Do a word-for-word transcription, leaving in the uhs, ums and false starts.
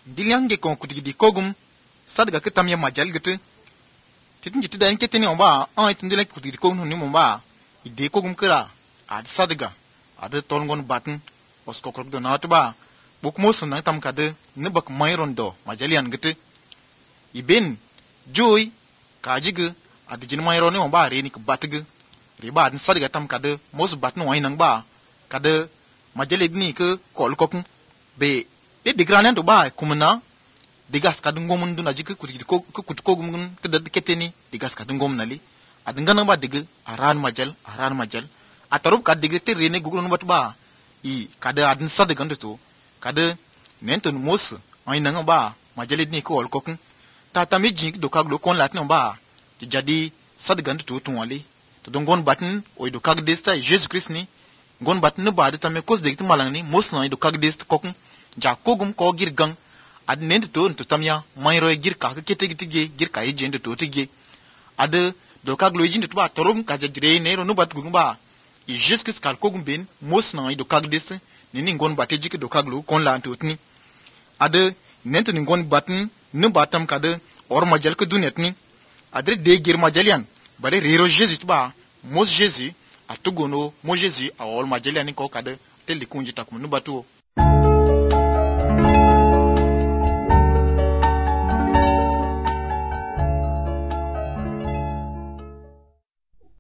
Diliange kon kutigi kogum sadga ketam ya majal gitu titin jiti da yanke tini omba an itin dilek kutigi kogum ni momba ide kogum kira ad sadga ad tolngon batn osko krok do na ba buk mos na tam kade ne bak mayron do majalian gitu iben joy kajig ad jin mayron ni omba re ni k batg riba ad sadga tam kade mos batn wai nang ba kade majali ni ke kol kokun be de digranen do ba kumna digas kadung gomun duna jik kuti ko kuti ko gumun kedad keteni digas kadung gom nali adngana ba dig aran majal aran majal atarub kad dig te rene gugun bat ba i kada adn sad gandu to kada nenton mos ay nanga ba majalit ni ko kokun ta tamiji do kaglo kon latno ba ti jadi sad gandu to tunwali to dongon batn o do kag desta jesus christ ni gon batn ba de tame kos de malang ni mos na do kag dest kokun ja kogum ko girgang ad nend to to tamya mayro gir ka ke te gite gir ka e jende to tige ad do ka glo jinde to ba torum ka jire ne ro no bat gum ba i jusque skal kogum ben mos na do ka des ni ni ngon batte jike do ka glo kon la to tni ad nend ni ngon batn no batam ka de or majal ke dunet ni adre de gir majalian bare rero jesus to ba mos jesus atugono mo jesus a or majalian ko ka de tel kunji takum no batu